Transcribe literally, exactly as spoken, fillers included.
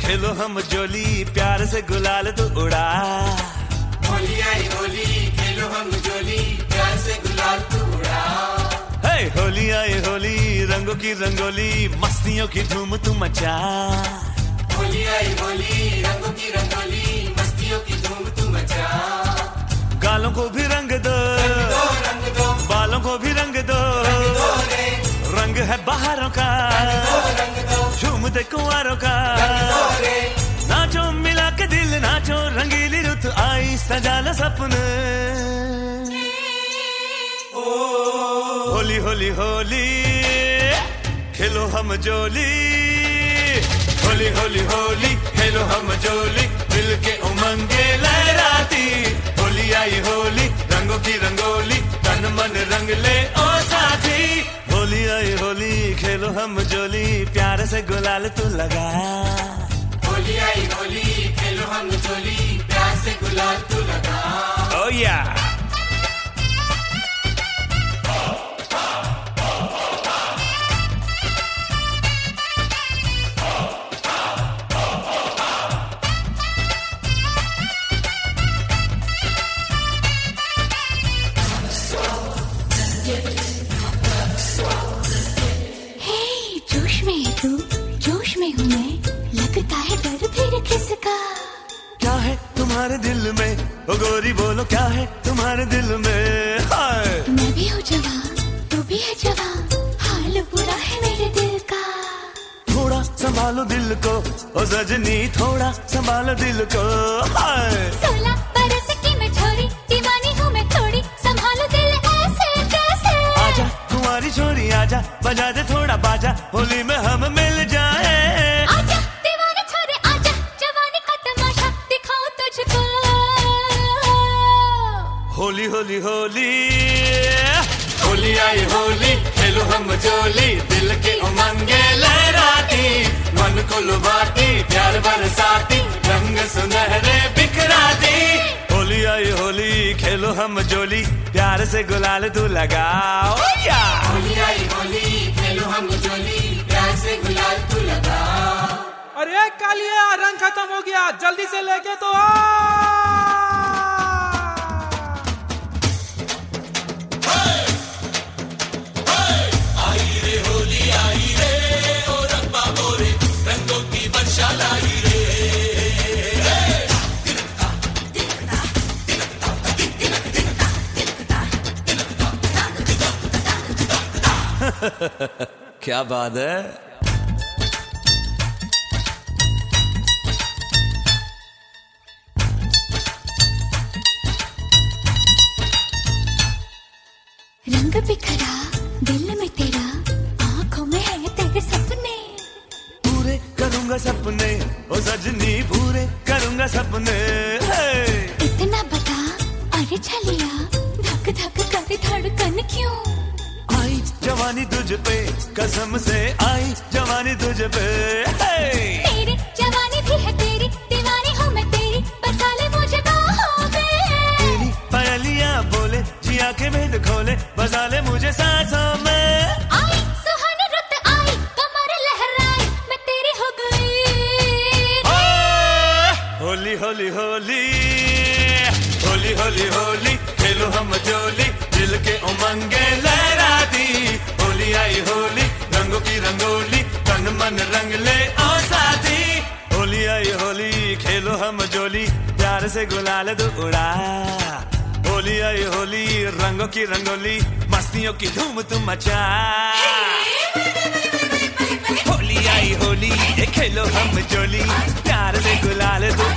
खेलो हम जोली, प्यार से गुलाल तू उड़ा। होली आई होली, खेलो हम जोली, प्यार से गुलाल तू उड़ा। हे होली आई होली, रंगों की रंगोली, मस्तियों की धूम तू मचा। होली आई होली, रंगों की रंगोली, मस्तियों की धूम तू मचा। गालों को भी रंग दो, रंग दो, रंग दो, बालों को भी रंग दो, रंग दो रे, रंग है बहारों का, रंग दो, रंग दो, झूम दे कुंवारों का। रंग दो रे, नाचो मिला के दिल, नाचो रंगीली रुत आई, सजा लो सपने। होली होली होली, खेलो हम जोली। होली होली होली, खेलो हम जोली, दिल के उमंगे लहराती। होली आई होली, रंगों की रंगोली, तन मन रंग ले ओ साथी। होली आई होली, खेलो हम जोली, प्यार से गुलाल तू लगा। होली आई होली, खेलो हम जोली, प्यार से गुलाल तू लगा। Oh yeah! जोश में है तू, जोश में हूँ मैं, लगता है डर फिर किसका। क्या है तुम्हारे दिल में, ओ गोरी बोलो क्या है तुम्हारे दिल में। हाय मैं भी हूँ जवान, तू भी है जवान, हाल बुरा है मेरे दिल का। थोड़ा संभालो दिल को, ओ सजनी थोड़ा संभालो दिल को। हाय सोलह बरस की मैं छोरी, दीवानी हूँ मैं थोड़ी, संभालो दिल ऐसे कैसे। आजा तुम्हारी छोरी आजा, बजा दे थोड़ा बाजा, होली में हम मिल जाए। आजा दीवाने छोरे आजा, जवानी का तमाशा दिखाऊं तुझको। होली होली होली, होली आई होली, खेलो हम जोली, दिल के उमंगे लहराती, मन को लुभाती, प्यार बरसाती, रंग सुनहरे बिखराती। होली आई होली, खेलो हम जोली, प्यार से गुलाल तू लगा। ओ या होली आई होली, खेलो हम जोली, प्यार से गुलाल तू लगा। अरे कालिया, रंग खत्म हो गया, जल्दी से लेके तो आ। क्या बात है। रंग बिखरा दिल में तेरा, आंखों में है तेरे सपने। पूरे करूंगा सपने, ओ सजनी पूरे करूंगा सपने। इतना बता अरे छलिया, धक धक करे धड़कन क्यों। आई जवानी तुझ पे, कसम से आई जवानी तुझ पे। तेरी जवानी भी है तेरी, दीवानी हूँ मैं तेरी, बसा ले मुझे बाहों में। तेरी पहलियां बोले, जिया के भेद खोले, बसा ले मुझे सांसों में। आई सुहानी रुत आई, कमर लहराई, मैं तेरी हो गई। होली होली होली, होली होली होली, खेलो हम जोली, दिल के उमंगे लहराती। होली आई होली, रंगों की रंगोली, तन मन रंग ले ओ साथी। होली आई होली, खेलो हम जोली, प्यार से गुलाल तू उड़ा। होली आई होली, रंगों की रंगोली, मस्तियों की धूम तू मचा। होली आई होली, खेलो हम जोली, प्यार से गुलाल तू